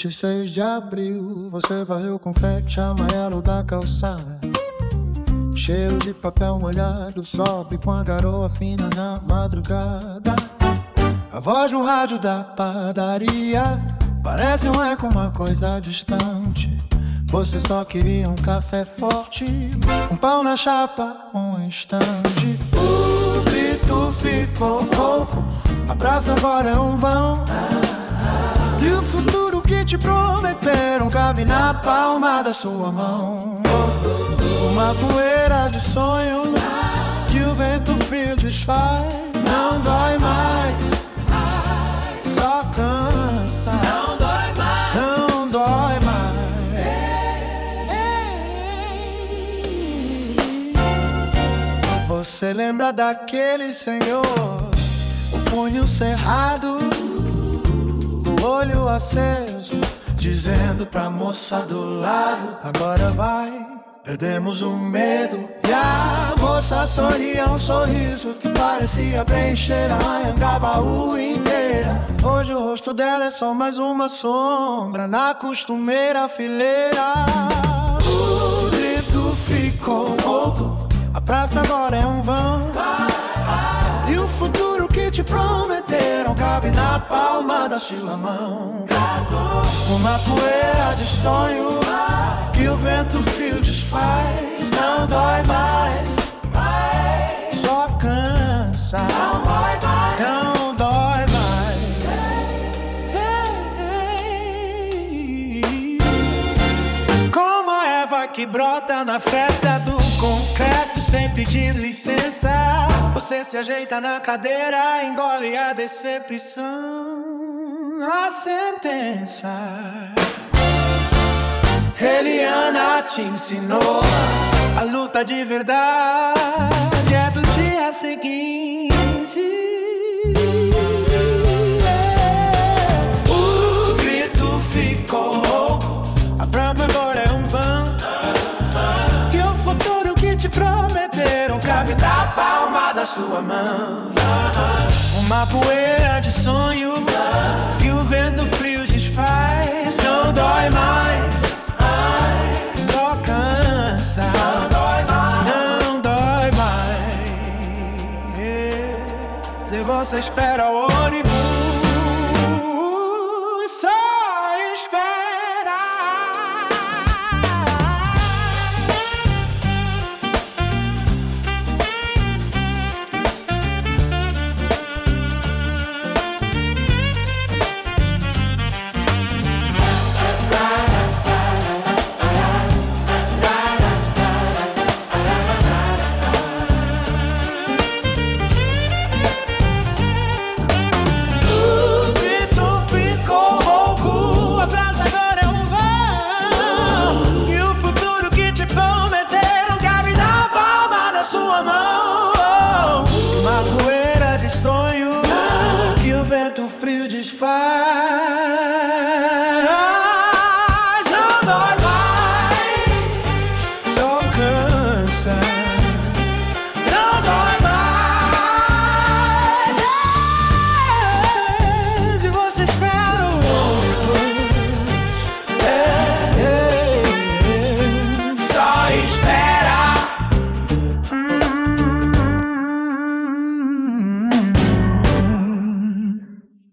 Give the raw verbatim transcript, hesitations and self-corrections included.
vinte e seis de abril, você varreu confete amarelo da calçada. Cheiro de papel molhado sobe com a garoa fina na madrugada. A voz no rádio da padaria parece um eco, uma coisa distante. Você só queria um café forte, um pão na chapa, um instante. O grito ficou rouco, a praça agora é um vão. E o futuro que te prometeram cabe na palma da sua mão. Uma poeira de sonho que o vento frio desfaz. Não dói mais, só cansa. Não dói mais, não dói mais. Você lembra daquele senhor, o punho cerrado, o olho aceso, dizendo pra moça do lado: agora vai, perdemos o medo. E a moça sorria um sorriso que parecia preencher a Anhangabaú inteira. Hoje o rosto dela é só mais uma sombra na costumeira fileira. O grito ficou rouco, a praça agora é um vão. E o futuro que te prometeram cabe na palma da sua mão. Uma poeira de sonho que o vento frio desfaz. Não dói mais, só cansa. Não dói mais, não dói mais. Como a erva que brota na festa do concreto sem pedir licença. Você se ajeita na cadeira, engole a decepção, a sentença. Eliana te ensinou, a luta de verdade é do dia seguinte. O grito ficou rouco, a brama agora é um vão. E o futuro que te prometeram cabe na palma da sua mão. Uma poeira de sonho que o vento frio desfaz. Não dói mais, só cansa. Não dói mais, não dói mais. Se você espera o ônibus